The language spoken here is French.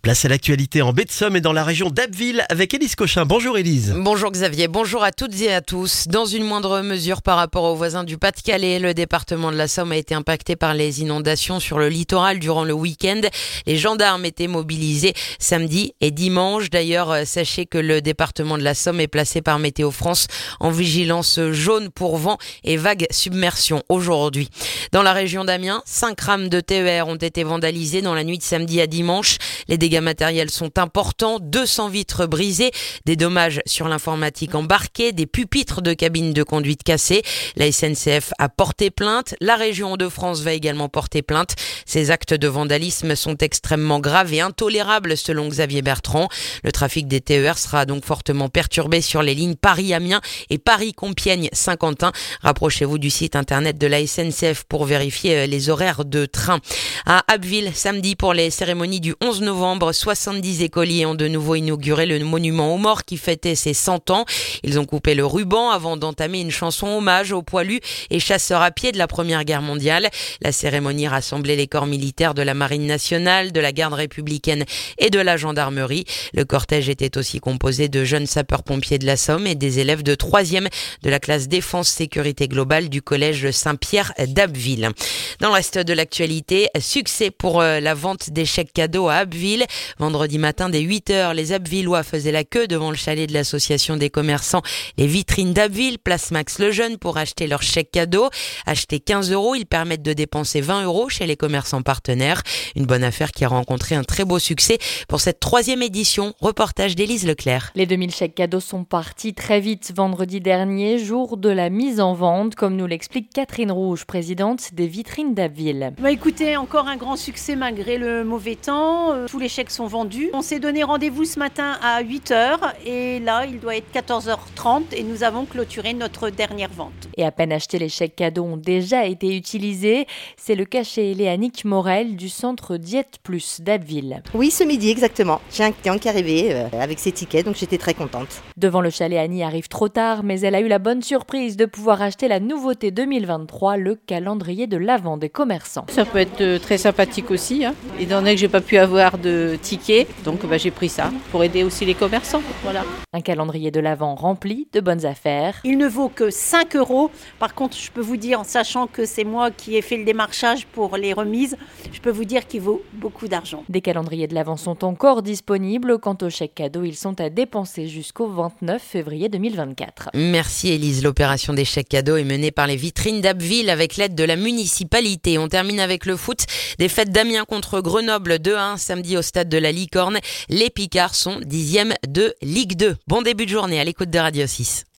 Place à l'actualité en baie de Somme et dans la région d'Abbeville avec Élise Cochin. Bonjour Élise. Bonjour Xavier, bonjour à toutes et à tous. Dans une moindre mesure par rapport aux voisins du Pas-de-Calais, le département de la Somme a été impacté par les inondations sur le littoral durant le week-end. Les gendarmes étaient mobilisés samedi et dimanche. D'ailleurs, sachez que le département de la Somme est placé par Météo France en vigilance jaune pour vent et vague submersion aujourd'hui. Dans la région d'Amiens, 5 rames de TER ont été vandalisées dans la nuit de samedi à dimanche. Les dégâts matériels sont importants, 200 vitres brisées, des dommages sur l'informatique embarquée, des pupitres de cabine de conduite cassés. La SNCF a porté plainte, la région Hauts-de-France va également porter plainte. Ces actes de vandalisme sont extrêmement graves et intolérables selon Xavier Bertrand. Le trafic des TER sera donc fortement perturbé sur les lignes Paris-Amiens et Paris-Compiègne-Saint-Quentin. Rapprochez-vous du site internet de la SNCF pour vérifier les horaires de train. À Abbeville, samedi pour les cérémonies du 11 novembre, 70 écoliers ont de nouveau inauguré le monument aux morts qui fêtait ses 100 ans. Ils ont coupé le ruban avant d'entamer une chanson hommage aux poilus et chasseurs à pied de la Première Guerre mondiale. La cérémonie rassemblait les corps militaires de la Marine nationale, de la Garde républicaine et de la gendarmerie. Le cortège était aussi composé de jeunes sapeurs-pompiers de la Somme et des élèves de 3e de la classe Défense Sécurité Globale du collège Saint-Pierre d'Abbeville. Dans le reste de l'actualité, succès pour la vente des chèques cadeaux à Abbeville. Vendredi matin, dès 8h, les Abbevillois faisaient la queue devant le chalet de l'association des commerçants Les Vitrines d'Abbeville, place Max Lejeune, pour acheter leurs chèques cadeaux. Acheter 15 €, ils permettent de dépenser 20 € chez les commerçants partenaires. Une bonne affaire qui a rencontré un très beau succès pour cette 3e édition. Reportage d'Élise Leclerc. Les 2000 chèques cadeaux sont partis très vite vendredi dernier, jour de la mise en vente, comme nous l'explique Catherine Rouge, présidente des Vitrines d'Abbeville. Écoutez, encore un grand succès malgré le mauvais temps. Tous les chèques sont vendus. On s'est donné rendez-vous ce matin à 8h et là, il doit être 14h30 et nous avons clôturé notre dernière vente. Et à peine achetés, les chèques cadeaux ont déjà été utilisés. C'est le cas chez Léanique Morel du centre Diète Plus d'Abbeville. Oui, ce midi exactement. J'ai un client qui est arrivé avec ses tickets, donc j'étais très contente. Devant le chalet, Annie arrive trop tard, mais elle a eu la bonne surprise de pouvoir acheter la nouveauté 2023, le calendrier de l'Avent des commerçants. Ça peut être très sympathique aussi, étant donné que j'ai pas pu avoir de tickets, donc j'ai pris ça pour aider aussi les commerçants. Voilà. Un calendrier de l'Avent rempli de bonnes affaires. Il ne vaut que 5 €. Par contre, je peux vous dire, en sachant que c'est moi qui ai fait le démarchage pour les remises, je peux vous dire qu'il vaut beaucoup d'argent. Des calendriers de l'Avent sont encore disponibles. Quant aux chèques cadeaux, ils sont à dépenser jusqu'au 29 février 2024. Merci Élise. L'opération des chèques cadeaux est menée par les Vitrines d'Abbeville avec l'aide de la municipalité. On termine avec le foot. Des fêtes d'Amiens contre Grenoble 2-1 samedi au stade de la Licorne. Les Picards sont 10e de Ligue 2. Bon début de journée à l'écoute de Radio 6.